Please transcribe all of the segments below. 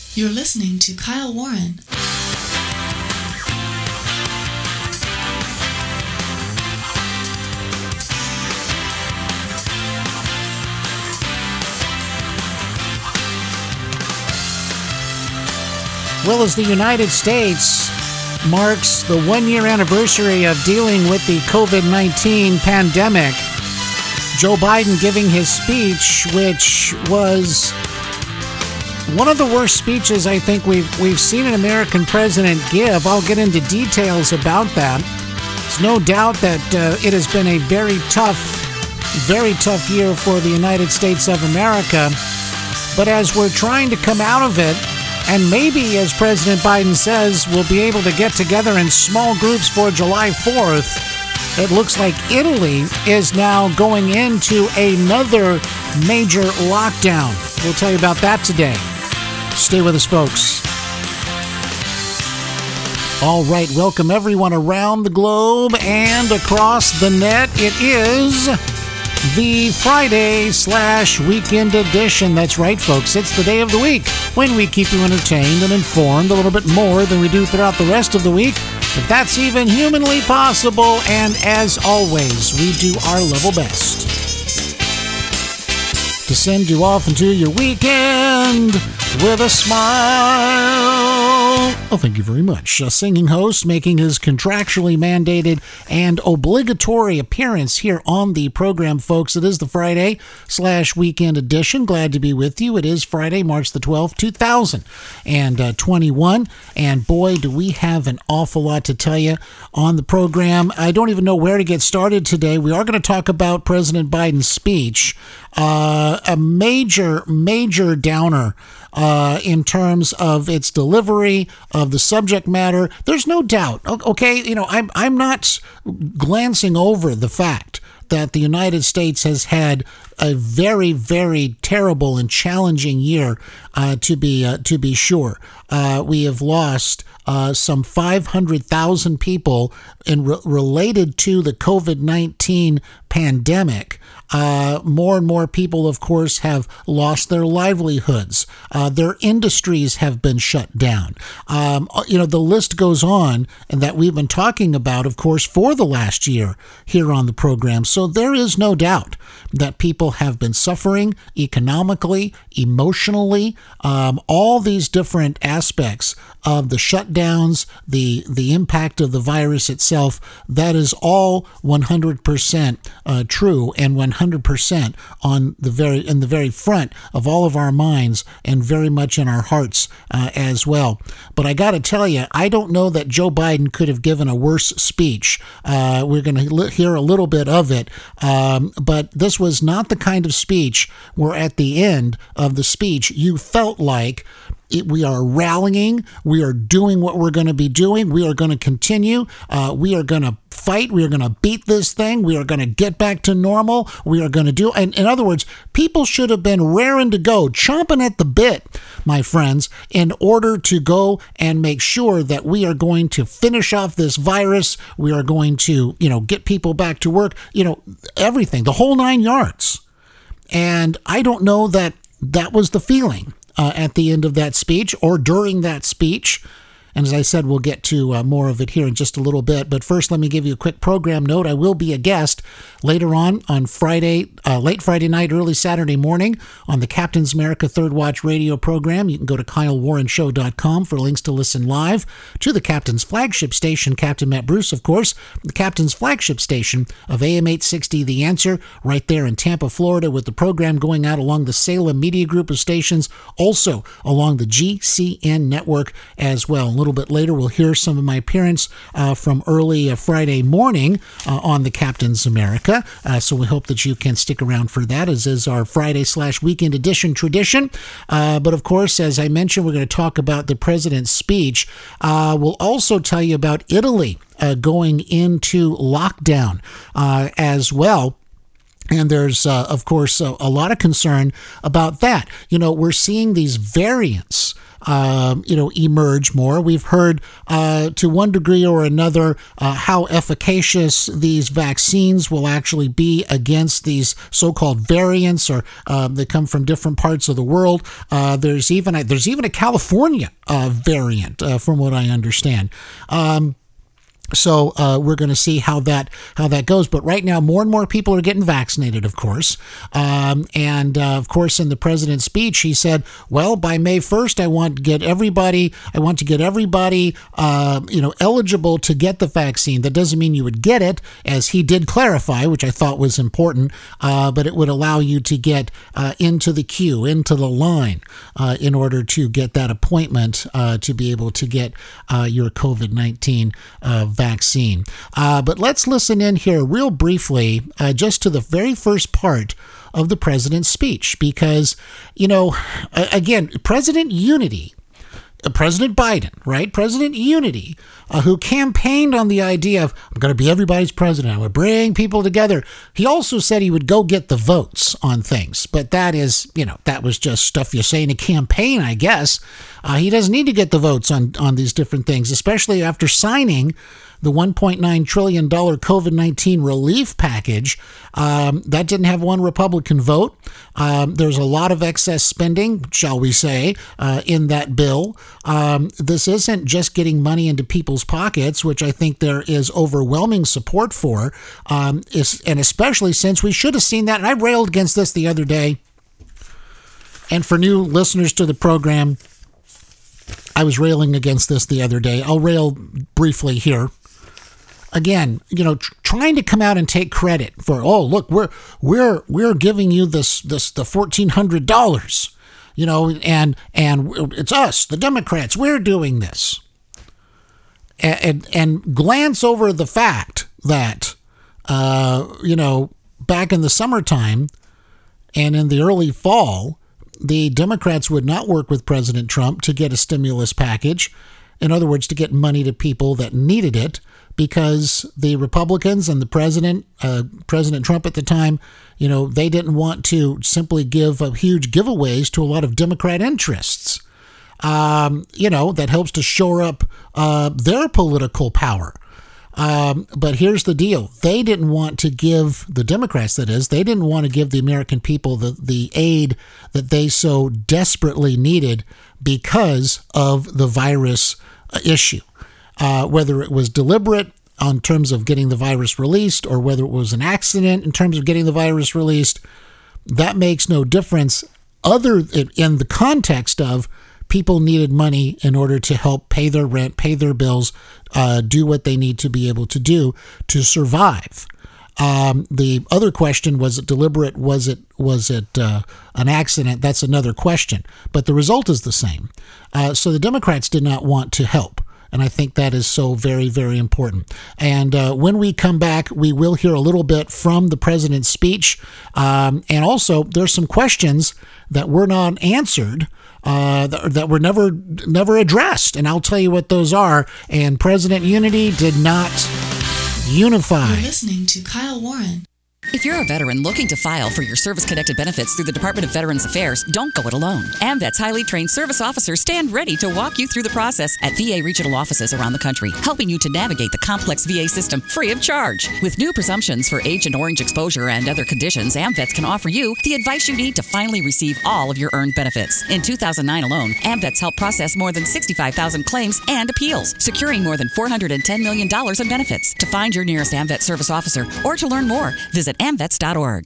You're listening to Kyle Warren. Well, as the United States marks the one-year anniversary of dealing with the COVID-19 pandemic, Joe Biden giving his speech, which was one of the worst speeches I think we've seen an American president give. I'll get into details about that. There's no doubt that it has been a very tough year for the United States of America. But as we're trying to come out of it, and maybe, as President Biden says, we'll be able to get together in small groups for July 4th, it looks like Italy is now going into another major lockdown. We'll tell you about that today. Stay with us, folks. All right, welcome everyone around the globe and across the net. It is the Friday/weekend edition. That's right, folks. It's the day of the week when we keep you entertained and informed a little bit more than we do throughout the rest of the week, if that's even humanly possible. And as always, we do our level best to send you off into your weekend with a smile. Oh, thank you very much. A singing host making his contractually mandated and obligatory appearance here on the program, folks. It is the Friday/weekend edition. Glad to be with you. It is Friday, March the 12th, 2021. And boy, do we have an awful lot to tell you on the program. I don't even know where to get started today. We are going to talk about President Biden's speech. A major downer in terms of its delivery, of the subject matter. There's no doubt. Okay, I'm not glancing over the fact that the United States has had a very, very terrible and challenging year, to be sure. We have lost some 500,000 people related to the COVID-19 pandemic. More and more people, of course, have lost their livelihoods. Their industries have been shut down. The list goes on, and that we've been talking about, of course, for the last year here on the program. So there is no doubt that people have been suffering economically, emotionally, all these different aspects of the shutdowns, the impact of the virus itself. That is all 100% true and 100% in the very front of all of our minds and very much in our hearts as well. But I got to tell you, I don't know that Joe Biden could have given a worse speech. We're going to hear a little bit of it, but this was not the kind of speech where at the end of the speech you felt like we are rallying. We are doing what we're going to be doing. We are going to continue. We are going to fight. We are going to beat this thing. We are going to get back to normal. We are going to do. And in other words, people should have been raring to go, chomping at the bit, my friends, in order to go and make sure that we are going to finish off this virus. We are going to, get people back to work. Everything, the whole 9 yards. And I don't know that was the feeling at the end of that speech or during that speech. And as I said, we'll get to more of it here in just a little bit. But first, let me give you a quick program note. I will be a guest later on Friday, late Friday night, early Saturday morning on the Captain's America Third Watch radio program. You can go to KyleWarrenShow.com for links to listen live to the Captain's flagship station, Captain Matt Bruce, of course, the Captain's flagship station of AM 860 The Answer, right there in Tampa, Florida, with the program going out along the Salem Media Group of stations, also along the GCN network as well. A little bit later, we'll hear some of my appearance from early Friday morning on the Captain's America. So we hope that you can stick around for that, as is our Friday/weekend edition tradition. But of course, as I mentioned, we're going to talk about the president's speech. We'll also tell you about Italy going into lockdown as well. And there's, of course, a lot of concern about that. We're seeing these variants emerge more. We've heard to one degree or another how efficacious these vaccines will actually be against these so-called variants, or they come from different parts of the world. There's even a California variant, from what I understand. So we're going to see how that goes. But right now, more and more people are getting vaccinated, of course. Of course, in the president's speech, he said, well, by May 1st, I want to get everybody eligible to get the vaccine. That doesn't mean you would get it, as he did clarify, which I thought was important, but it would allow you to get into the queue, into the line, in order to get that appointment to be able to get your COVID-19 vaccine. But let's listen in here real briefly just to the very first part of the president's speech, because, again, President Unity, President Biden, right? President Unity, who campaigned on the idea of, I'm going to be everybody's president, I'm going to bring people together. He also said he would go get the votes on things, but that was just stuff you say in a campaign, I guess. He doesn't need to get the votes on these different things, especially after signing the $1.9 trillion COVID-19 relief package. That didn't have one Republican vote. There's a lot of excess spending, shall we say, in that bill. This isn't just getting money into people's pockets, which I think there is overwhelming support for, and especially since we should have seen that. And I railed against this the other day. And for new listeners to the program, I was railing against this the other day. I'll rail briefly here. Again, trying to come out and take credit for, oh, look, we're giving you the $1,400, and it's us, the Democrats, we're doing this, and glance over the fact that, back in the summertime and in the early fall, the Democrats would not work with President Trump to get a stimulus package. In other words, to get money to people that needed it, because the Republicans and the President Trump at the time, they didn't want to simply give huge giveaways to a lot of Democrat interests, that helps to shore up their political power. But here's the deal. They didn't want to give, the Democrats that is, they didn't want to give the American people the aid that they so desperately needed because of the virus issue. Whether it was deliberate in terms of getting the virus released, or whether it was an accident in terms of getting the virus released, that makes no difference other in the context of people needed money in order to help pay their rent, pay their bills, do what they need to be able to do to survive. The other question, was it deliberate? Was it an accident? That's another question. But the result is the same. So the Democrats did not want to help. And I think that is so very, very important. And when we come back, we will hear a little bit from the president's speech. And also, there's some questions that were not answered, that were never addressed. And I'll tell you what those are. And President Unity did not unify. You're listening to Kyle Warren. If you're a veteran looking to file for your service-connected benefits through the Department of Veterans Affairs, don't go it alone. AMVET's highly trained service officers stand ready to walk you through the process at VA regional offices around the country, helping you to navigate the complex VA system free of charge. With new presumptions for Agent Orange exposure and other conditions, AMVETS can offer you the advice you need to finally receive all of your earned benefits. In 2009 alone, AMVETS helped process more than 65,000 claims and appeals, securing more than $410 million in benefits. To find your nearest AMVET service officer or to learn more, visit amvets.org.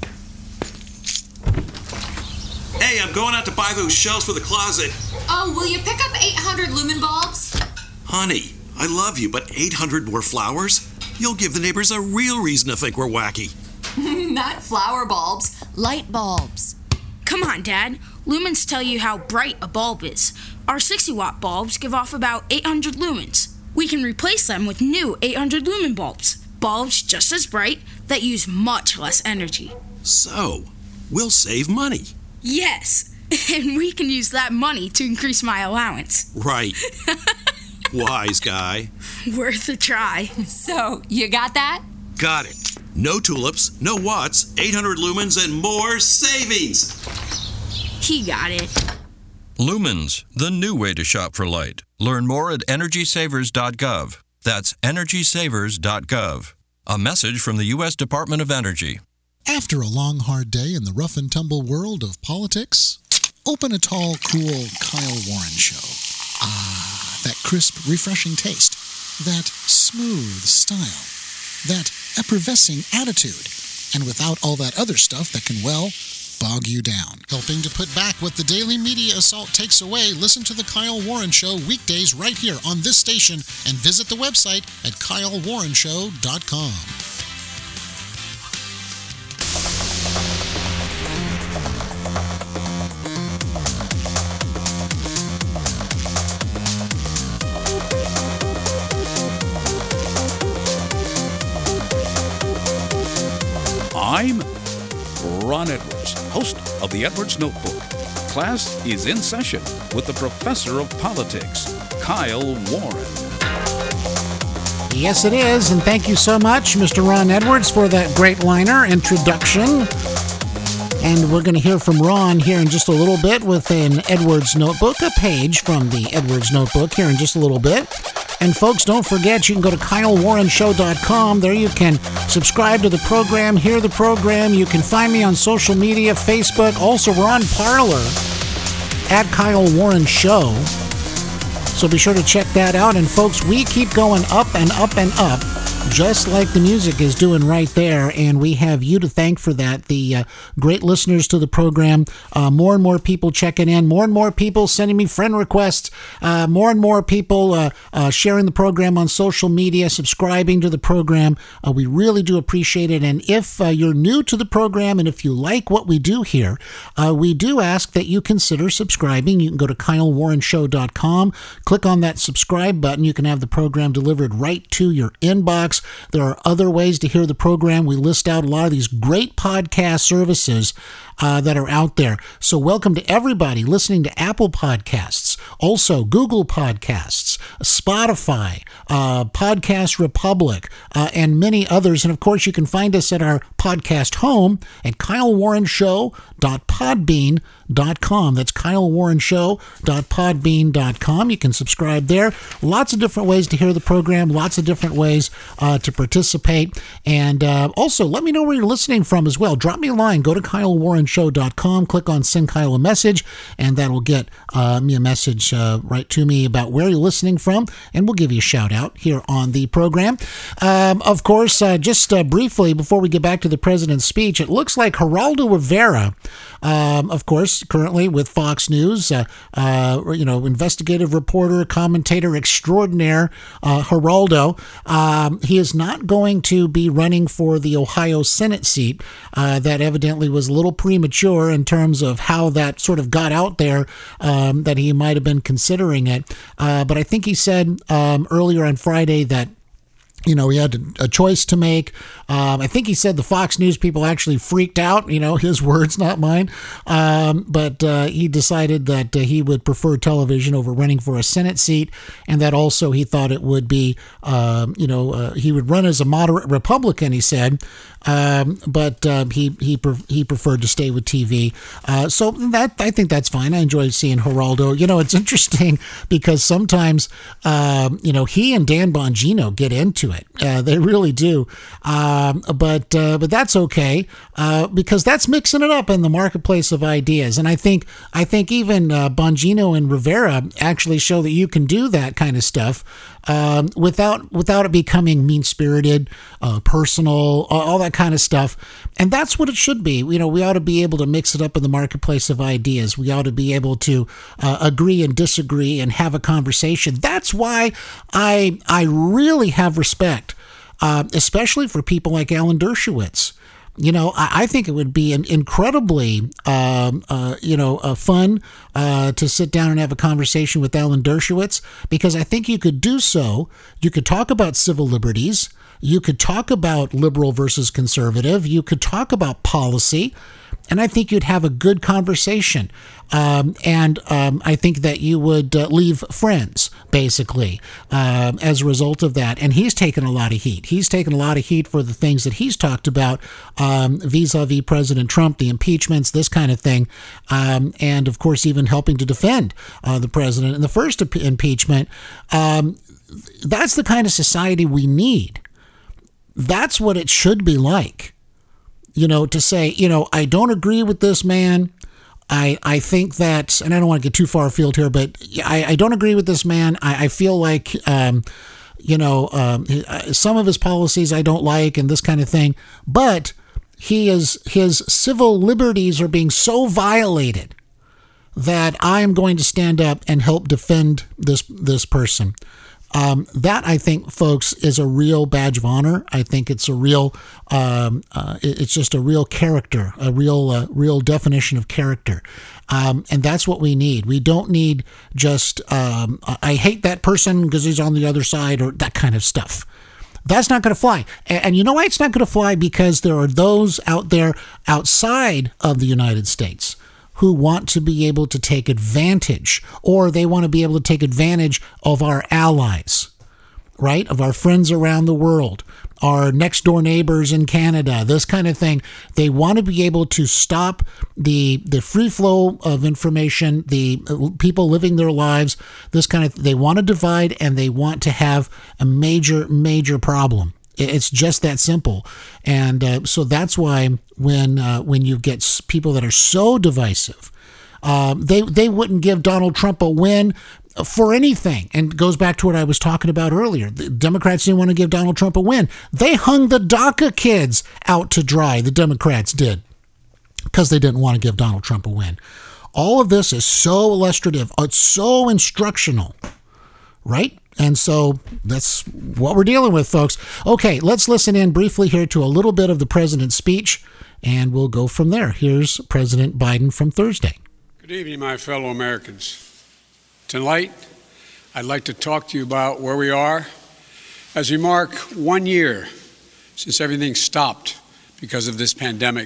Hey, I'm going out to buy those shelves for the closet. Oh, will you pick up 800 lumen bulbs? Honey, I love you, but 800 more flowers? You'll give the neighbors a real reason to think we're wacky. Not flower bulbs, light bulbs. Come on, Dad. Lumens tell you how bright a bulb is. Our 60-watt bulbs give off about 800 lumens. We can replace them with new 800 lumen bulbs. Bulbs just as bright that use much less energy. So, we'll save money. Yes, and we can use that money to increase my allowance. Right. Wise guy. Worth a try. So, you got that? Got it. No tulips, no watts, 800 lumens, and more savings. He got it. Lumens, the new way to shop for light. Learn more at EnergySavers.gov. That's EnergySavers.gov. A message from the U.S. Department of Energy. After a long, hard day in the rough and tumble world of politics, open a tall, cool Kyle Warren show. Ah, that crisp, refreshing taste. That smooth style. That effervescing attitude. And without all that other stuff that can, well, bog you down. Helping to put back what the daily media assault takes away, listen to The Kyle Warren Show weekdays right here on this station and visit the website at KyleWarrenShow.com. I'm Ron Edwards, host of the Edwards Notebook. Class is in session with the professor of politics, Kyle Warren. Yes, it is, and thank you so much, Mr. Ron Edwards, for that great liner introduction. And we're going to hear from Ron here in just a little bit with an Edwards Notebook, a page from the Edwards Notebook here in just a little bit. And folks, don't forget, you can go to KyleWarrenShow.com. There you can subscribe to the program, hear the program. You can find me on social media, Facebook. Also, we're on Parler at Kyle Warren Show. So be sure to check that out. And folks, we keep going up and up and up, just like the music is doing right there, and we have you to thank for that. The great listeners to the program, more and more people checking in, more and more people sending me friend requests, more and more people sharing the program on social media, subscribing to the program. We really do appreciate it, and if you're new to the program and if you like what we do here, we do ask that you consider subscribing. You can go to KyleWarrenShow.com, click on that subscribe button. You can have the program delivered right to your inbox. There are other ways to hear the program. We list out a lot of these great podcast services that are out there. So welcome to everybody listening to Apple Podcasts, also Google Podcasts, Spotify, Podcast Republic, and many others. And of course, you can find us at our podcast home at KyleWarrenShow.podbean.com. That's KyleWarrenShow.podbean.com. You can subscribe there. Lots of different ways to hear the program, lots of different ways to participate. And also, let me know where you're listening from as well. Drop me a line. Go to KyleWarrenShow.com, click on Send Kyle a Message, and that'll get me a message right to me about where you're listening from, and we'll give you a shout out here on the program. Of course, just briefly before we get back to the president's speech, it looks like Geraldo Rivera, of course, currently with Fox News, investigative reporter, commentator extraordinaire, Geraldo, he is not going to be running for the Ohio Senate seat. That evidently was a little premature in terms of how that sort of got out there, that he might have been considering it. But I think he said earlier on Friday that he had a choice to make. I think he said the Fox News people actually freaked out, his words, not mine. But he decided that he would prefer television over running for a Senate seat, and that also he thought it would be, he would run as a moderate Republican, he said, but he preferred to stay with TV. So that, I think that's fine. I enjoy seeing Geraldo. It's interesting because sometimes, he and Dan Bongino get into it. They really do. But that's okay, because that's mixing it up in the marketplace of ideas. And I think even Bongino and Rivera actually show that you can do that kind of stuff without it becoming mean-spirited, personal, all that kind of stuff. And that's what it should be. We ought to be able to mix it up in the marketplace of ideas. We ought to be able to agree and disagree and have a conversation. That's why I really have respect, especially for people like Alan Dershowitz. I think it would be incredibly, fun to sit down and have a conversation with Alan Dershowitz, because I think you could do so. You could talk about civil liberties. You could talk about liberal versus conservative. You could talk about policy. And I think you'd have a good conversation. And I think that you would leave friends, basically, as a result of that. And he's taken a lot of heat. He's taken a lot of heat for the things that he's talked about vis-a-vis President Trump, the impeachments, this kind of thing. And, of course, even helping to defend the president in the first impeachment. That's the kind of society we need. That's what it should be like. To say, I don't agree with this man. I think that, and I don't want to get too far afield here, but I don't agree with this man. I feel like, some of his policies I don't like and this kind of thing. But his civil liberties are being so violated that I am going to stand up and help defend this person. That, I think, folks, is a real badge of honor. I think it's a real, it's just a real character, a real definition of character. And that's what we need. We don't need just, I hate that person because he's on the other side or that kind of stuff. That's not going to fly. And you know why it's not going to fly? Because there are those out there outside of the United States who want to be able to take advantage, or they want to be able to take advantage of our allies, right? Of our friends around the world, our next door neighbors in Canada, this kind of thing. They want to be able to stop the free flow of information, the people living their lives, this kind of, they want to divide, and they want to have a major problem. It's just that simple. And so that's why when you get people that are so divisive, they wouldn't give Donald Trump a win for anything. And it goes back to what I was talking about earlier. The Democrats didn't want to give Donald Trump a win. They hung the DACA kids out to dry, the Democrats did, because they didn't want to give Donald Trump a win. All of this is so illustrative. It's so instructional, right? And so that's what we're dealing with, folks. Okay, let's listen in briefly here to a little bit of the president's speech, and we'll go from there. Here's President Biden from Thursday. Good evening, my fellow Americans. Tonight, I'd like to talk to you about where we are as we mark 1 year since everything stopped because of this pandemic.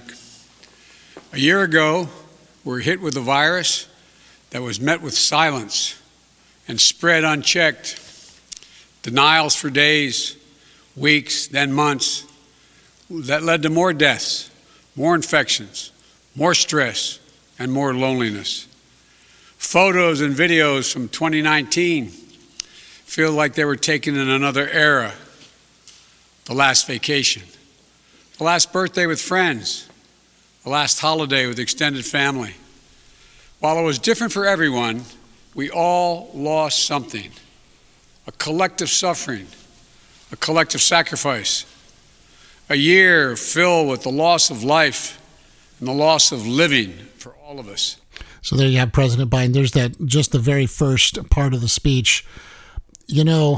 A year ago, we were hit with a virus that was met with silence and spread unchecked. Denials for days, weeks, then months. That led to more deaths, more infections, more stress, and more loneliness. Photos and videos from 2019 feel like they were taken in another era. The last vacation, the last birthday with friends, the last holiday with extended family. While it was different for everyone, we all lost something. A collective suffering, a collective sacrifice, a year filled with the loss of life and the loss of living for all of us. So there you have President Biden. There's that, just the very first part of the speech. Again,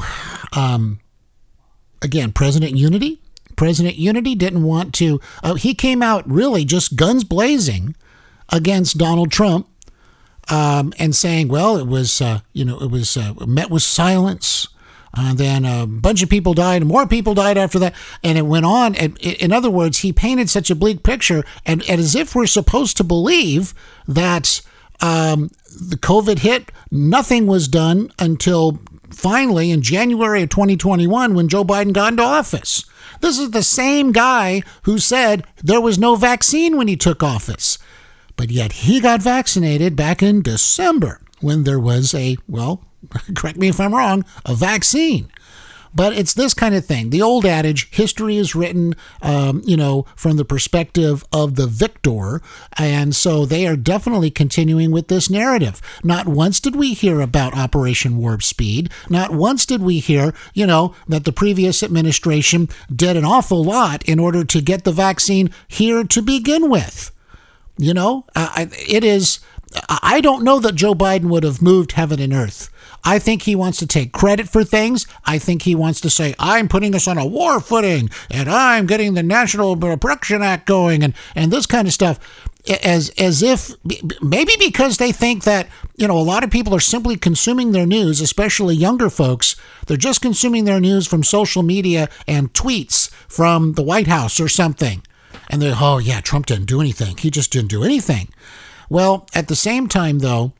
President Unity. President Unity didn't want to, he came out really just guns blazing against Donald Trump. And saying, well, it was met with silence. Then a bunch of people died, and more people died after that. And it went on. And in other words, he painted such a bleak picture, and as if we're supposed to believe that the COVID hit, nothing was done until finally in January of 2021 when Joe Biden got into office. This is the same guy who said there was no vaccine when he took office. But yet he got vaccinated back in December when there was correct me if I'm wrong, a vaccine. But it's this kind of thing. The old adage, history is written, from the perspective of the victor. And so they are definitely continuing with this narrative. Not once did we hear about Operation Warp Speed. Not once did we hear, that the previous administration did an awful lot in order to get the vaccine here to begin with. It is, I don't know that Joe Biden would have moved heaven and earth. I think he wants to take credit for things. I think he wants to say, I'm putting us on a war footing, and I'm getting the National Production Act going, and this kind of stuff, as if, maybe because they think that, a lot of people are simply consuming their news, especially younger folks. They're just consuming their news from social media and tweets from the White House or something. And they, oh yeah, Trump didn't do anything. He just didn't do anything. Well, at the same time,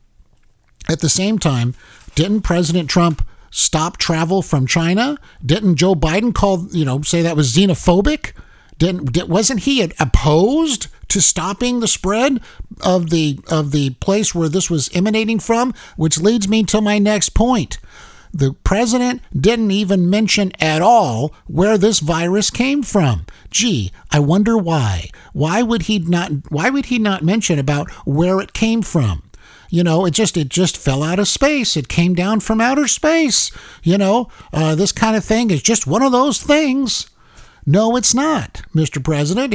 didn't President Trump stop travel from China? Didn't Joe Biden say that was xenophobic? Wasn't he opposed to stopping the spread of the place where this was emanating from? Which leads me to my next point. The president didn't even mention at all where this virus came from. Gee, I wonder why. Why would he not mention about where it came from? It just fell out of space. It came down from outer space. This kind of thing is just one of those things. No, it's not, Mr. President.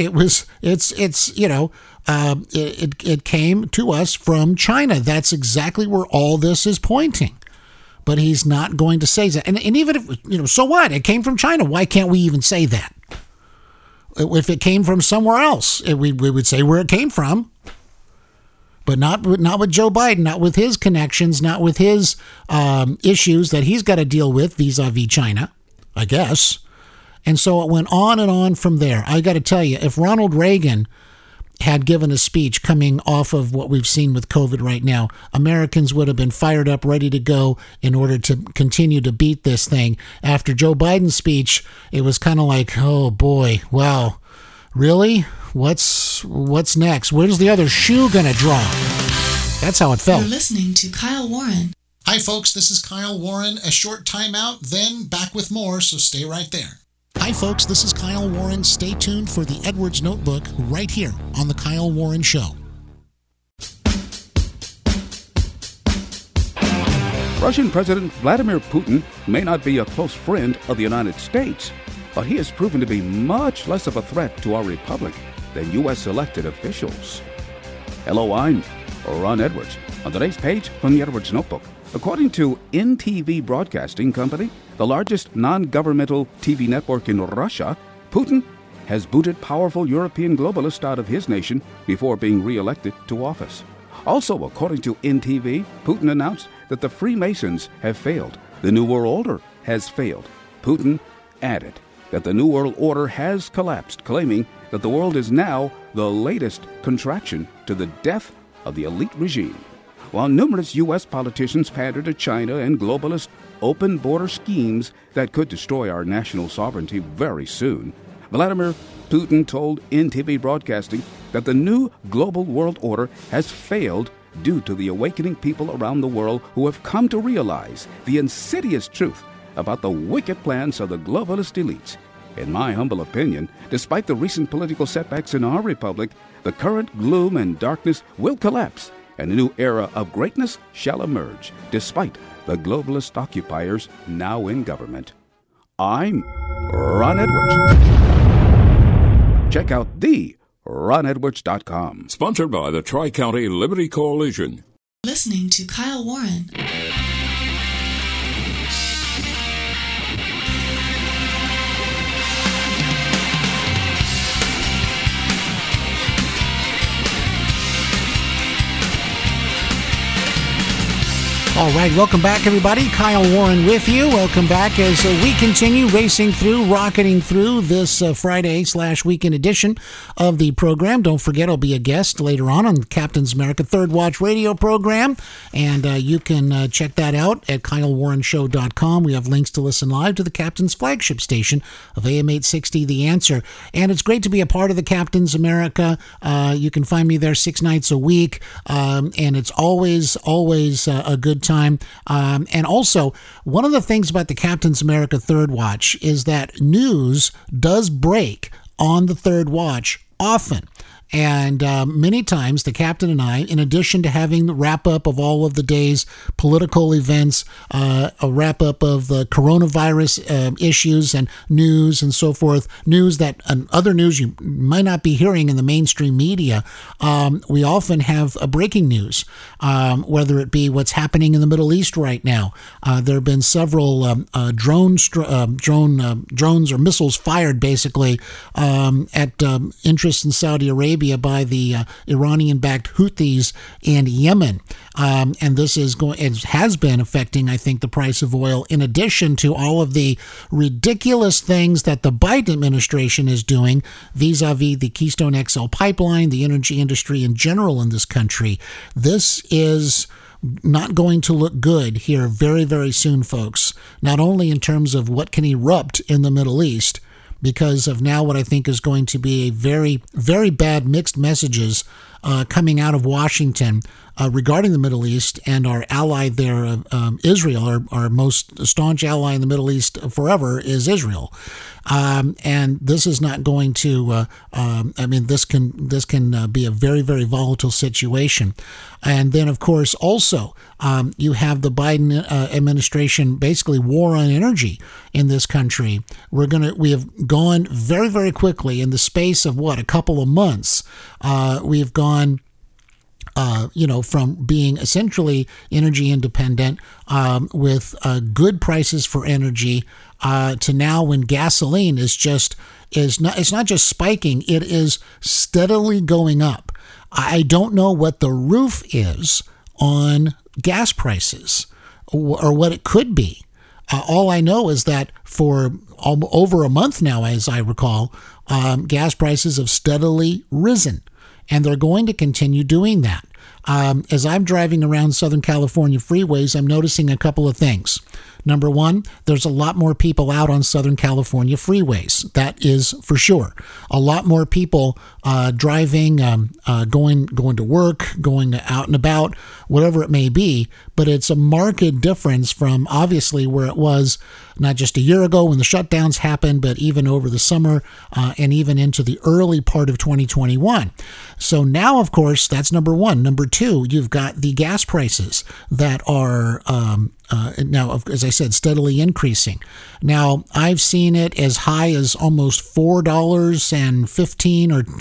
It came to us from China. That's exactly where all this is pointing. But he's not going to say that. And even if, so what? It came from China. Why can't we even say that? If it came from somewhere else, we would say where it came from. But not with Joe Biden, not with his connections, not with his issues that he's got to deal with vis-a-vis China, I guess. And so it went on and on from there. I got to tell you, if Ronald Reagan had given a speech coming off of what we've seen with COVID right now, Americans would have been fired up, ready to go in order to continue to beat this thing. After Joe Biden's speech, it was kind of like, oh boy, wow, really? What's next? Where's the other shoe going to drop? That's how it felt. You're listening to Kyle Warren. Hi folks, this is Kyle Warren. A short timeout, then back with more, so stay right there. Hi folks, this is Kyle Warren. Stay tuned for the Edwards Notebook right here on The Kyle Warren Show. Russian President Vladimir Putin may not be a close friend of the United States, but he has proven to be much less of a threat to our republic than U.S. elected officials. Hello, I'm Ron Edwards. On today's page from the Edwards Notebook, according to NTV Broadcasting Company, the largest non-governmental TV network in Russia, Putin has booted powerful European globalists out of his nation before being re-elected to office. Also, according to NTV, Putin announced that the Freemasons have failed. The New World Order has failed. Putin added that the New World Order has collapsed, claiming that the world is now the latest contraction to the death of the elite regime. While numerous U.S. politicians pander to China and globalist open border schemes that could destroy our national sovereignty very soon, Vladimir Putin told NTV Broadcasting that the new global world order has failed due to the awakening people around the world who have come to realize the insidious truth about the wicked plans of the globalist elites. In my humble opinion, despite the recent political setbacks in our republic, the current gloom and darkness will collapse, and a new era of greatness shall emerge, despite the globalist occupiers now in government. I'm Ron Edwards. Check out theronedwards.com. Sponsored by the Tri-County Liberty Coalition. Listening to Kyle Warren. All right, welcome back, everybody. Kyle Warren with you. Welcome back as we continue racing through, rocketing through this Friday/weekend edition of the program. Don't forget, I'll be a guest later on Captain's America Third Watch radio program, and you can check that out at KyleWarrenShow.com. We have links to listen live to the Captain's flagship station of AM 860, The Answer. And it's great to be a part of the Captain's America. You can find me there 6 nights a week, and it's always a good time. And also, one of the things about the Captain's America Third Watch is that news does break on the Third Watch often. And many times the captain and I, in addition to having the wrap-up of all of the day's political events, a wrap-up of the coronavirus issues and news and so forth, news that other news you might not be hearing in the mainstream media, we often have a breaking news, whether it be what's happening in the Middle East right now. There have been several drones or missiles fired, basically, at interests in Saudi Arabia. Arabia by the Iranian-backed Houthis in Yemen. And this has been affecting, I think, the price of oil, in addition to all of the ridiculous things that the Biden administration is doing vis-a-vis the Keystone XL pipeline, the energy industry in general in this country. This is not going to look good here very, very soon, folks. Not only in terms of what can erupt in the Middle East, because of now what I think is going to be a very, very bad mixed messages coming out of Washington regarding the Middle East and our ally there, Israel. Our most staunch ally in the Middle East forever is Israel. And this is not going to, this can be a very, very volatile situation. And then, of course, also, you have the Biden administration, basically war on energy in this country. We have gone very, very quickly in the space of a couple of months. We have gone from being essentially energy independent with good prices for energy to now when gasoline it's not just spiking, it is steadily going up. I don't know what the roof is on gas prices or what it could be. All I know is that for over a month now, as I recall, gas prices have steadily risen. And they're going to continue doing that. As I'm driving around Southern California freeways, I'm noticing a couple of things. Number one, there's a lot more people out on Southern California freeways. That is for sure. A lot more people driving, going to work, going out and about, whatever it may be. But it's a marked difference from obviously where it was not just a year ago when the shutdowns happened, but even over the summer and even into the early part of 2021. So now, of course, that's number one. Number two, you've got the gas prices that are now, as I said, steadily increasing. Now, I've seen it as high as almost $4.15 or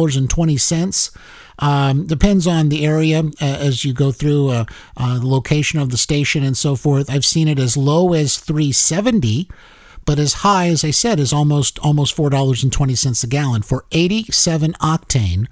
$4.20. Depends on the area as you go through the location of the station and so forth. I've seen it as low as $3.70, but as high, as I said, is almost $4.20 a gallon for 87 octane.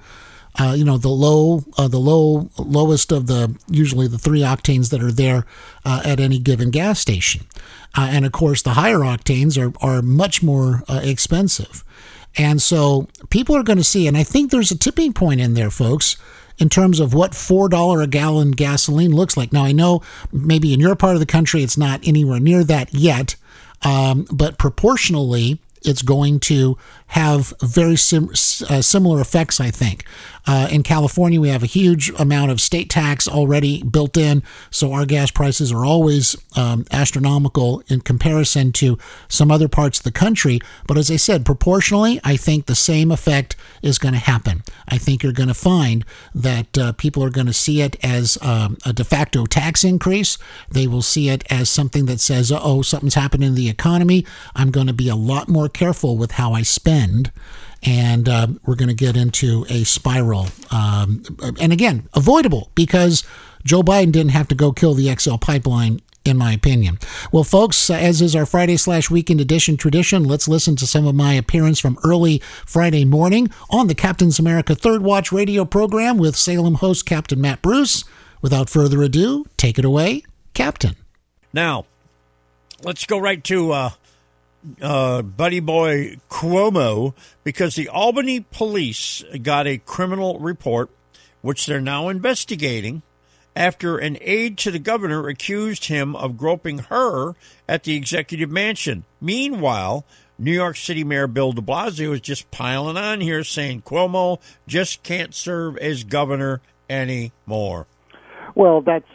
The lowest of usually the 3 octanes that are there at any given gas station. And of course, the higher octanes are much more expensive. And so people are going to see, and I think there's a tipping point in there, folks, in terms of what $4 a gallon gasoline looks like. Now, I know maybe in your part of the country, it's not anywhere near that yet, but proportionally, it's going to have very similar effects, I think. In California, we have a huge amount of state tax already built in, so our gas prices are always astronomical in comparison to some other parts of the country. But as I said, proportionally, I think the same effect is going to happen. I think you're going to find that people are going to see it as a de facto tax increase. They will see it as something that says, something's happened in the economy. I'm going to be a lot more careful with how I spend. And we're going to get into a spiral. And again, avoidable because Joe Biden didn't have to go kill the XL pipeline, in my opinion. Well, folks, as is our Friday/Weekend Edition tradition, let's listen to some of my appearance from early Friday morning on the Captain's America Third Watch radio program with Salem host Captain Matt Bruce. Without further ado, take it away, Captain. Now, let's go right to Buddy Boy Cuomo, because the Albany police got a criminal report, which they're now investigating, after an aide to the governor accused him of groping her at the executive mansion. Meanwhile, New York City Mayor Bill de Blasio is just piling on here, saying Cuomo just can't serve as governor anymore. Well, that's,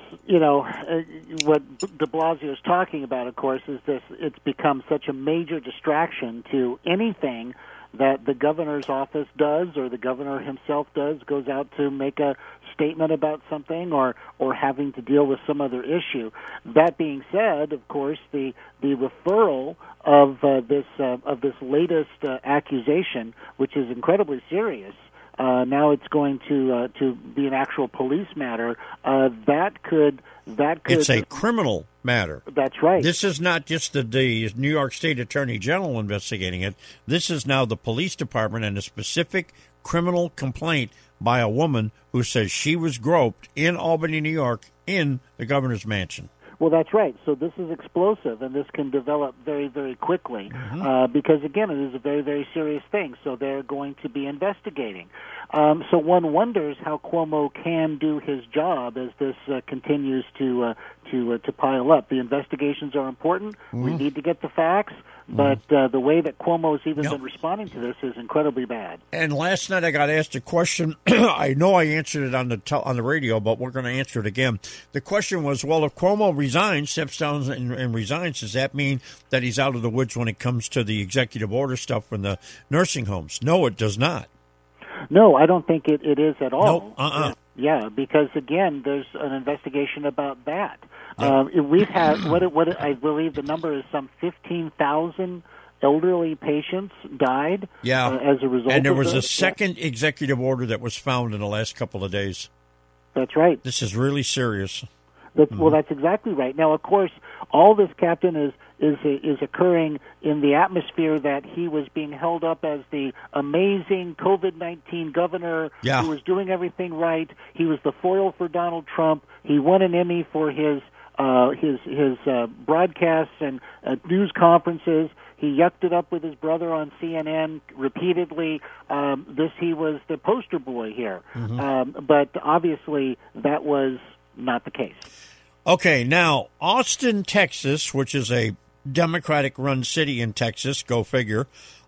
what de Blasio is talking about, of course, is this. It's become such a major distraction to anything that the governor's office does or the governor himself does, goes out to make a statement about something or having to deal with some other issue. That being said, of course, the referral of this latest accusation, which is incredibly serious, now it's going to be an actual police matter. That could. It's a criminal matter. That's right. This is not just the New York State Attorney General investigating it. This is now the police department and a specific criminal complaint by a woman who says she was groped in Albany, New York, in the governor's mansion. Well, that's right. So this is explosive, and this can develop very, very quickly because, again, it is a very, very serious thing. So they're going to be investigating. So one wonders how Cuomo can do his job as this continues to pile up. The investigations are important. We need to get the facts. But the way that Cuomo's even been responding to this is incredibly bad. And last night I got asked a question. I know I answered it on the radio, but we're going to answer it again. The question was, well, if Cuomo resigns, steps down and resigns, does that mean that he's out of the woods when it comes to the executive order stuff from the nursing homes? No, it does not. No, I don't think it is at all. Nope. Yeah, because, again, there's an investigation about that. We've had, what I believe the number is some 15,000 elderly patients died as a result of and there was this. a second executive order that was found in the last couple of days. That's right. This is really serious. Well, that's exactly right. Now, of course, all this, Captain, is occurring in the atmosphere that he was being held up as the amazing COVID-19 governor who was doing everything right. He was the foil for Donald Trump. He won an Emmy for his broadcasts and news conferences. He yucked it up with his brother on CNN repeatedly. He was the poster boy here. But obviously that was not the case. Okay, now, Austin, Texas, which is a Democratic-run city in Texas, go figure,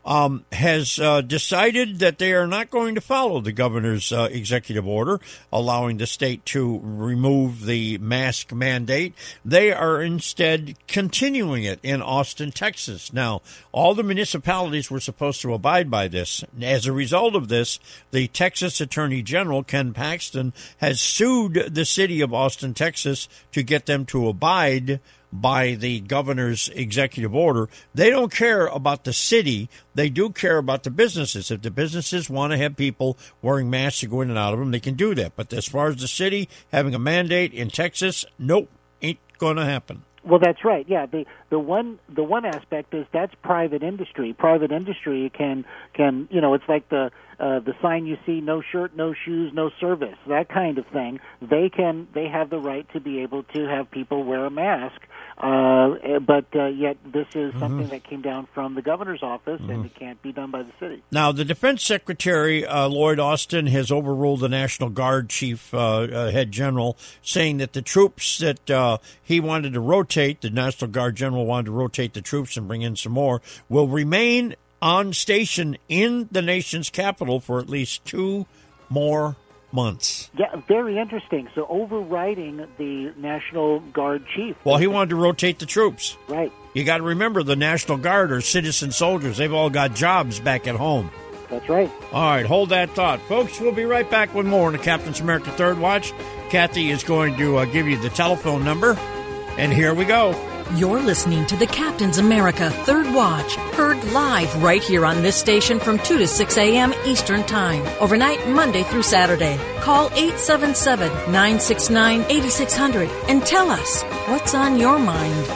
has decided that they are not going to follow the governor's executive order allowing the state to remove the mask mandate. They are instead continuing it in Austin, Texas. Now, all the municipalities were supposed to abide by this. As a result of this, the Texas Attorney General, Ken Paxton, has sued the city of Austin, Texas, to get them to abide by the governor's executive order. They don't care about the city. They do care about the businesses. If the businesses want to have people wearing masks to go in and out of them, they can do that. But as far as the city having a mandate in Texas, nope, ain't going to happen. Well, that's right. Yeah, the one aspect is that's private industry. Private industry can it's like the sign you see, no shirt, no shoes, no service, that kind of thing. They have the right to be able to have people wear a mask. But yet this is something that came down from the governor's office, and it can't be done by the city. Now, the Defense Secretary, Lloyd Austin, has overruled the National Guard chief head general, saying that the troops that he wanted to rotate, the National Guard general wanted to rotate the troops and bring in some more, will remain on station in the nation's capital for at least 2 more months. Yeah, very interesting. So overriding the National Guard chief. Well, he wanted to rotate the troops. Right. You got to remember, the National Guard are citizen soldiers. They've all got jobs back at home. That's right. All right, hold that thought. Folks, we'll be right back with more on the Captain's America Third Watch. Kathy is going to give you the telephone number, and here we go. You're listening to the Captain's America Third Watch, heard live right here on this station from 2 to 6 a.m. Eastern Time, overnight Monday through Saturday. Call 877-969-8600 and tell us what's on your mind.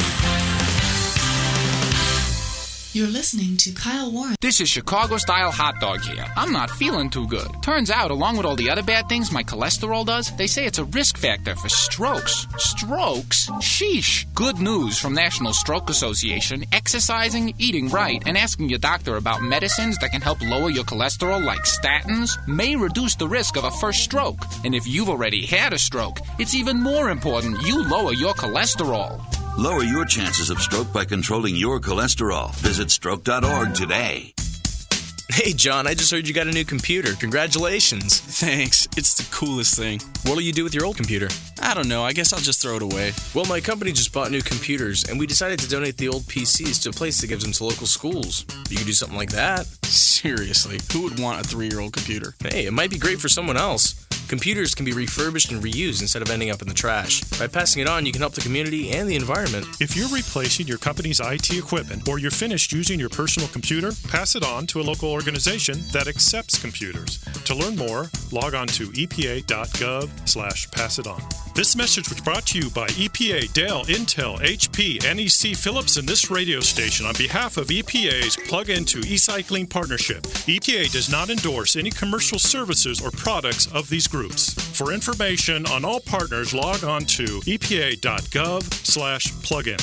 You're listening to Kyle Warren. This is Chicago-style hot dog here. I'm not feeling too good. Turns out, along with all the other bad things my cholesterol does, they say it's a risk factor for strokes. Strokes? Sheesh. Good news from National Stroke Association. Exercising, eating right, and asking your doctor about medicines that can help lower your cholesterol, like statins, may reduce the risk of a first stroke. And if you've already had a stroke, it's even more important you lower your cholesterol. Lower your chances of stroke by controlling your cholesterol. Visit stroke.org today. Hey, John, I just heard you got a new computer. Congratulations. Thanks. It's the coolest thing. What'll you do with your old computer? I don't know. I guess I'll just throw it away. Well, my company just bought new computers, and we decided to donate the old PCs to a place that gives them to local schools. You could do something like that. Seriously, who would want a 3-year-old computer? Hey, it might be great for someone else. Computers can be refurbished and reused instead of ending up in the trash. By passing it on, you can help the community and the environment. If you're replacing your company's IT equipment or you're finished using your personal computer, pass it on to a local organization that accepts computers. To learn more, log on to epa.gov/passiton. This message was brought to you by EPA, Dell, Intel, HP, NEC, Philips, and this radio station on behalf of EPA's Plug Into E-Cycling Partnership. EPA does not endorse any commercial services or products of these groups. For information on all partners, log on to epa.gov/plugin.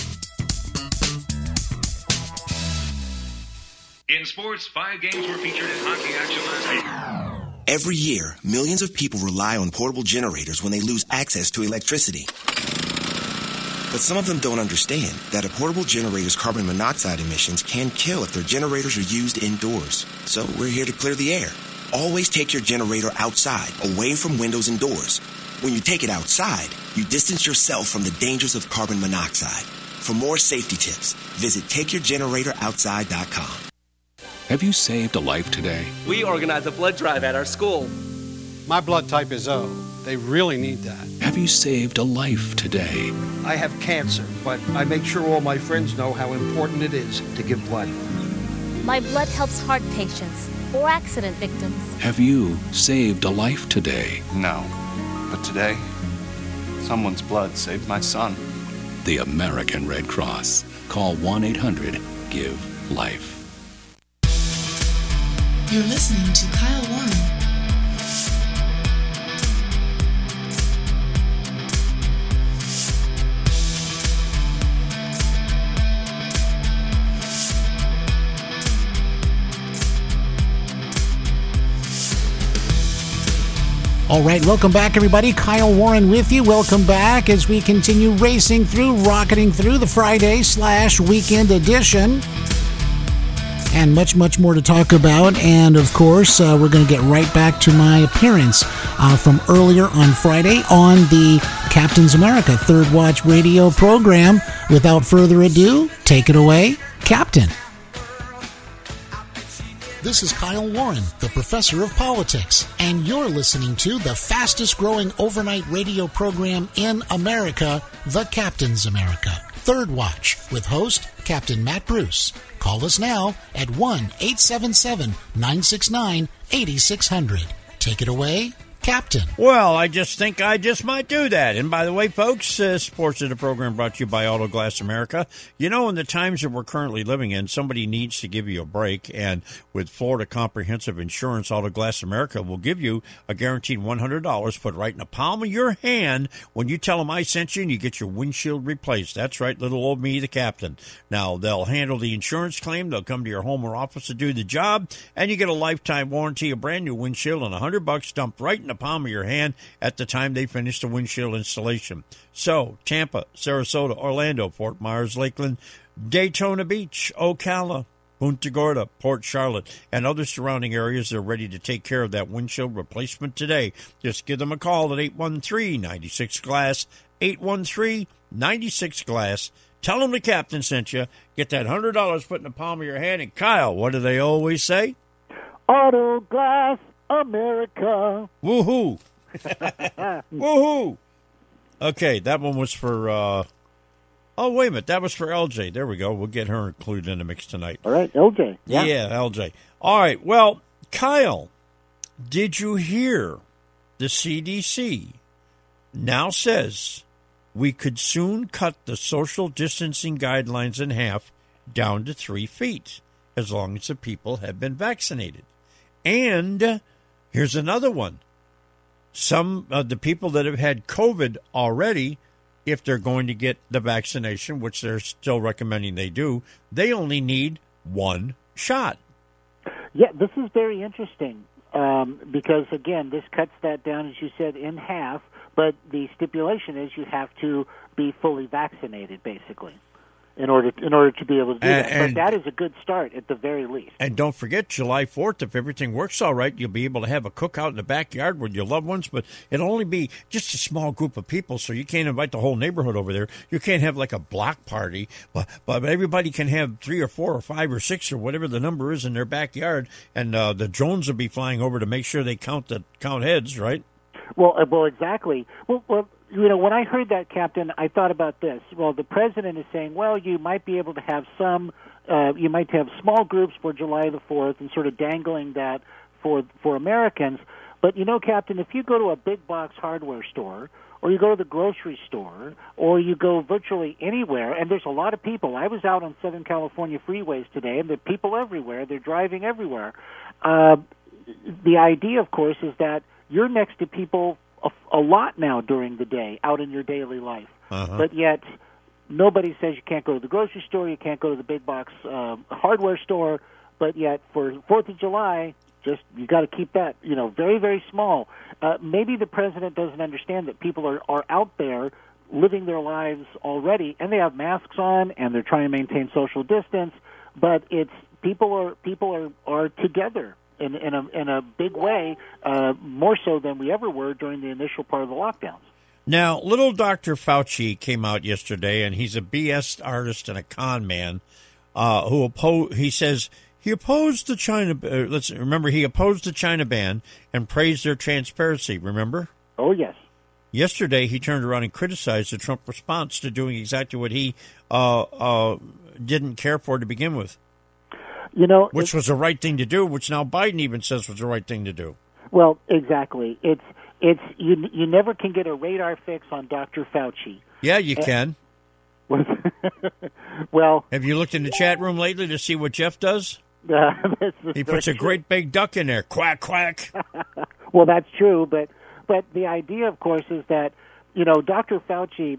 In sports, 5 games were featured in hockey action last week. Every year, millions of people rely on portable generators when they lose access to electricity. But some of them don't understand that a portable generator's carbon monoxide emissions can kill if their generators are used indoors. So we're here to clear the air. Always take your generator outside, away from windows and doors. When you take it outside, you distance yourself from the dangers of carbon monoxide. For more safety tips, visit takeyourgeneratoroutside.com. Have you saved a life today? We organize a blood drive at our school. My blood type is O. They really need that. Have you saved a life today? I have cancer, but I make sure all my friends know how important it is to give blood. My blood helps heart patients or accident victims. Have you saved a life today? No. But today, someone's blood saved my son. The American Red Cross. Call 1-800-GIVE-LIFE. You're listening to Kyle Warren. All right, welcome back, everybody. Kyle Warren with you. Welcome back as we continue racing through, rocketing through the Friday/weekend edition. And much, much more to talk about. And, of course, we're going to get right back to my appearance from earlier on Friday on the Captain's America Third Watch radio program. Without further ado, take it away, Captain. This is Kyle Warren, the professor of politics, and you're listening to the fastest-growing overnight radio program in America, The Captain's America Third Watch, with host Captain Matt Bruce. Call us now at 1-877-969-8600. Take it away, Captain. Well, I just think I just might do that. And by the way, folks, sports of the program brought to you by Auto Glass America. You know, in the times that we're currently living in, somebody needs to give you a break. And with Florida Comprehensive Insurance, Auto Glass America will give you a guaranteed $100 put right in the palm of your hand when you tell them I sent you and you get your windshield replaced. That's right, little old me, the captain. Now, they'll handle the insurance claim. They'll come to your home or office to do the job. And you get a lifetime warranty, a brand new windshield, and $100 dumped right in the palm of your hand at the time they finish the windshield installation. So, Tampa, Sarasota, Orlando, Fort Myers, Lakeland, Daytona Beach, Ocala, Punta Gorda, Port Charlotte, and other surrounding areas are ready to take care of that windshield replacement today. Just give them a call at 813-96-GLASS, 813-96-GLASS. Tell them the captain sent you. Get that $100 put in the palm of your hand. And Kyle, what do they always say? Auto Glass America. Woohoo. Woohoo. Okay, that one was for, oh, wait a minute. That was for LJ. There we go. We'll get her included in the mix tonight. All right, LJ. Yeah, LJ. All right, well, Kyle, did you hear the CDC now says we could soon cut the social distancing guidelines in half down to 3 feet as long as the people have been vaccinated. And here's another one. Some of the people that have had COVID already, if they're going to get the vaccination, which they're still recommending they do, they only need 1 shot. Yeah, this is very interesting because, again, this cuts that down, as you said, in half, but the stipulation is you have to be fully vaccinated, basically, in order to be able to do that. But that is a good start at the very least. And don't forget, July 4th, if everything works all right, you'll be able to have a cookout in the backyard with your loved ones, but it'll only be just a small group of people, so you can't invite the whole neighborhood over there. You can't have like a block party, but everybody can have 3 or 4 or 5 or 6 or whatever the number is in their backyard, and the drones will be flying over to make sure they count heads, right? Well, exactly. Well, when I heard that, Captain, I thought about this. Well, the president is saying, well, you might be able to have you might have small groups for July the 4th and sort of dangling that for Americans. But, Captain, if you go to a big box hardware store, or you go to the grocery store, or you go virtually anywhere, and there's a lot of people. I was out on Southern California freeways today, and there are people everywhere. They're driving everywhere. The idea, of course, is that you're next to people a lot now during the day, out in your daily life. But yet, nobody says you can't go to the grocery store, you can't go to the big box hardware store, but yet for 4th of July, you got to keep that, very, very small. Maybe the president doesn't understand that people are out there living their lives already, and they have masks on, and they're trying to maintain social distance. But it's people are together in a big way, more so than we ever were during the initial part of the lockdowns. Now, little Dr. Fauci came out yesterday, and he's a BS artist and a con man he says. He opposed the China. He opposed the China ban and praised their transparency. Remember? Oh yes. Yesterday, he turned around and criticized the Trump response to doing exactly what he didn't care for to begin with. Which was the right thing to do. Which now Biden even says was the right thing to do. Well, exactly. It's you never can get a radar fix on Dr. Fauci. Yeah, you can. Well, have you looked in the chat room lately to see what Jeff does? He puts a great big duck in there. Quack, quack. Well, that's true, but the idea, of course, is that, Dr. Fauci,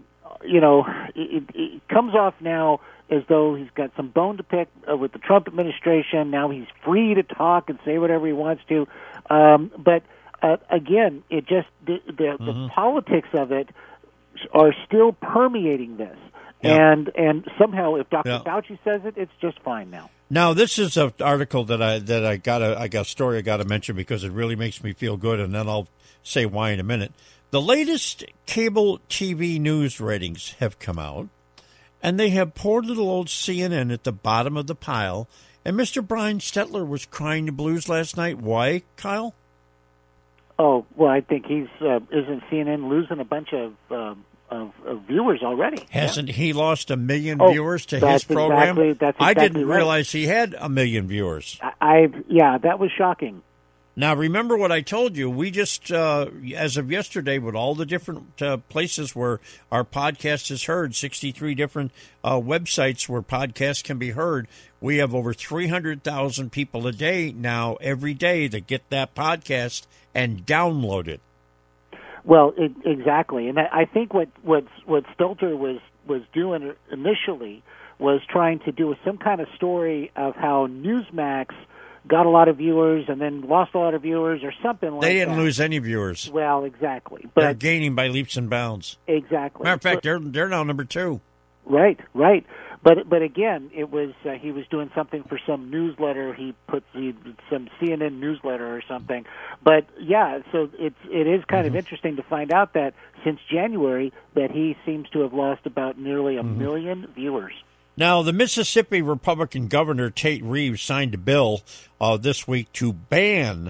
it comes off now as though he's got some bone to pick with the Trump administration. Now he's free to talk and say whatever he wants to. But again, it just the politics of it are still permeating this. Yeah. And somehow, if Dr. Fauci says it, it's just fine now. Now, this is an article that I got a story I got to mention because it really makes me feel good, and then I'll say why in a minute. The latest cable TV news ratings have come out, and they have poor little old CNN at the bottom of the pile. And Mr. Brian Stetler was crying the blues last night. Why, Kyle? Oh, well, I think isn't CNN losing a bunch of viewers already? Hasn't he lost 1 million viewers to his program? That's exactly I didn't right. realize he had 1 million viewers. That was shocking. Now, remember what I told you. We just, as of yesterday, with all the different places where our podcast is heard, 63 different websites where podcasts can be heard, we have over 300,000 people a day now, every day, that get that podcast and download it. Well, exactly, and I think what Stelter was doing initially was trying to do some kind of story of how Newsmax got a lot of viewers and then lost a lot of viewers or something like that. They didn't lose any viewers. Well, exactly, but they're gaining by leaps and bounds. Exactly. Matter of fact, they're now number 2. Right. But again, it was he was doing something for some newsletter. He some CNN newsletter or something. But yeah, so it is kind of interesting to find out that since January that he seems to have lost about nearly 1 million viewers. Now, the Mississippi Republican Governor Tate Reeves signed a bill this week to ban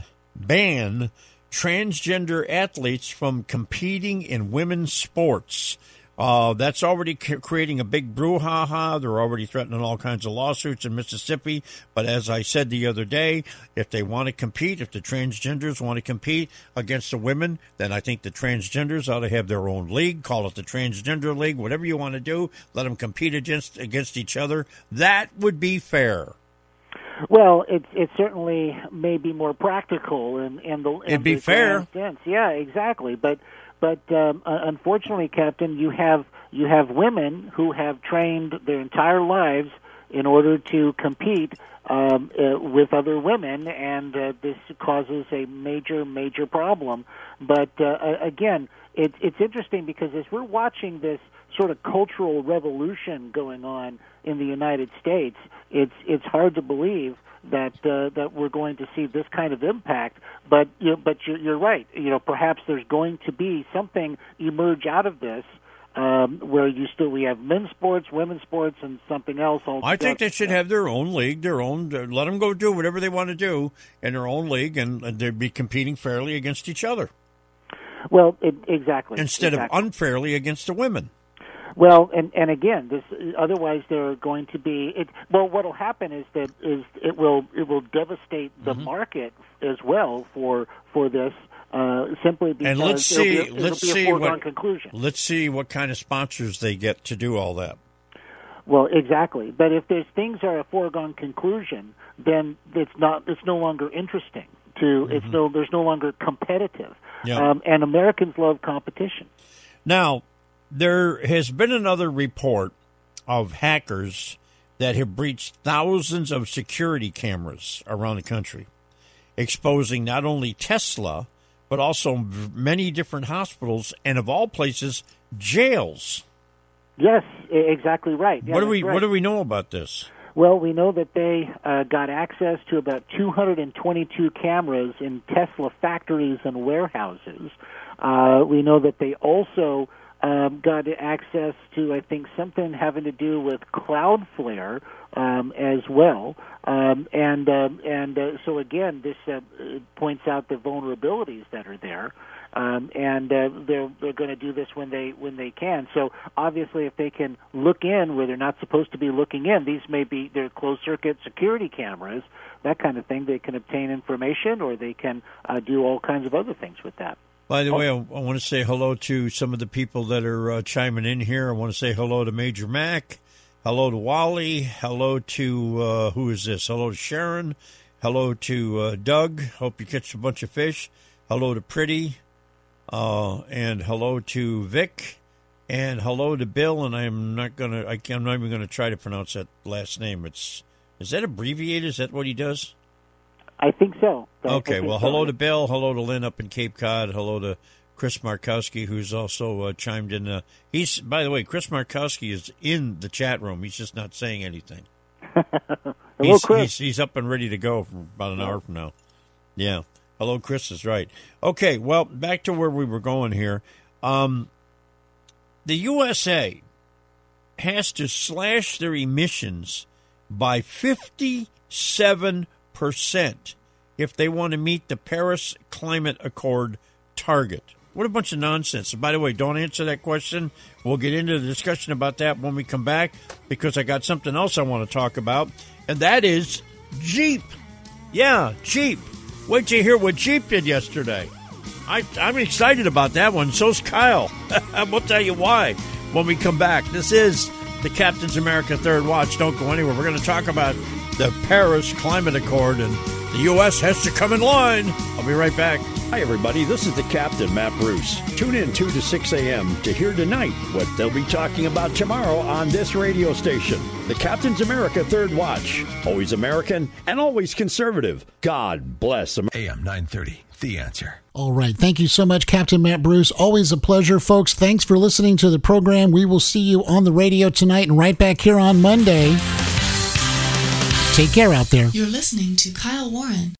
transgender athletes from competing in women's sports. That's already creating a big brouhaha. They're already threatening all kinds of lawsuits in Mississippi. But as I said the other day, if they want to compete, if the transgenders want to compete against the women, then I think the transgenders ought to have their own league. Call it the Transgender League, whatever you want to do. Let them compete against each other. That would be fair. Well, it certainly may be more practical it'd be fair. Sense. Yeah, exactly. But unfortunately, Captain, you have women who have trained their entire lives in order to compete with other women, and this causes a major problem. But again, it's interesting because as we're watching this sort of cultural revolution going on in the United States, it's hard to believe that we're going to see this kind of impact. But you're right. Perhaps there's going to be something emerge out of this where we have men's sports, women's sports, and something else. I think they should have their own league, let them go do whatever they want to do in their own league, and they'd be competing fairly against each other. Well, exactly. Instead of unfairly against the women. Well, and again, this otherwise there are going to be what will happen is that it will devastate the market as well for this simply because and let's see a foregone conclusion. Let's see what kind of sponsors they get to do all that. Well, exactly. But if things are a foregone conclusion, then it's no longer interesting. There's no longer competitive. Yeah. And Americans love competition. Now, there has been another report of hackers that have breached thousands of security cameras around the country, exposing not only Tesla, but also many different hospitals and, of all places, jails. Yes, exactly right. Yeah, what do we know about this? Well, we know that they got access to about 222 cameras in Tesla factories and warehouses. We know that they also got access to, I think, something having to do with Cloudflare as well. So again, this points out the vulnerabilities that are there. And they're going to do this when they can. So obviously, if they can look in where they're not supposed to be looking in, they're closed circuit security cameras, that kind of thing. They can obtain information, or they can do all kinds of other things with that. By the way, I want to say hello to some of the people that are chiming in here. I want to say hello to Major Mac, hello to Wally, hello to who is this? Hello to Sharon, hello to Doug. Hope you catch a bunch of fish. Hello to Pretty. And hello to Vic, and hello to Bill. And I'm not even gonna try to pronounce that last name. Is that abbreviated? Is that what he does? I think so. Okay. Well, hello to Bill. Hello to Lynn up in Cape Cod. Hello to Chris Markowski, who's also chimed in. By the way, Chris Markowski is in the chat room. He's just not saying anything. Hello, Chris. He's up and ready to go for about an hour from now. Yeah. Hello, Chris is right. Okay, well, back to where we were going here. The USA has to slash their emissions by 57% if they want to meet the Paris Climate Accord target. What a bunch of nonsense. And by the way, don't answer that question. We'll get into the discussion about that when we come back, because I got something else I want to talk about, and that is Jeep. Yeah, Jeep. Wait till you hear what Jeep did yesterday. I'm excited about that one. So's Kyle. We'll tell you why when we come back. This is the Captain's America Third Watch. Don't go anywhere. We're going to talk about the Paris Climate Accord, and the U.S. has to come in line. I'll be right back. Hi, everybody. This is the Captain, Matt Bruce. Tune in 2 to 6 a.m. to hear tonight what they'll be talking about tomorrow on this radio station. The Captain's America Third Watch. Always American and always conservative. God bless America. AM 930, The Answer. All right. Thank you so much, Captain Matt Bruce. Always a pleasure, folks. Thanks for listening to the program. We will see you on the radio tonight and right back here on Monday. Take care out there. You're listening to Kyle Warren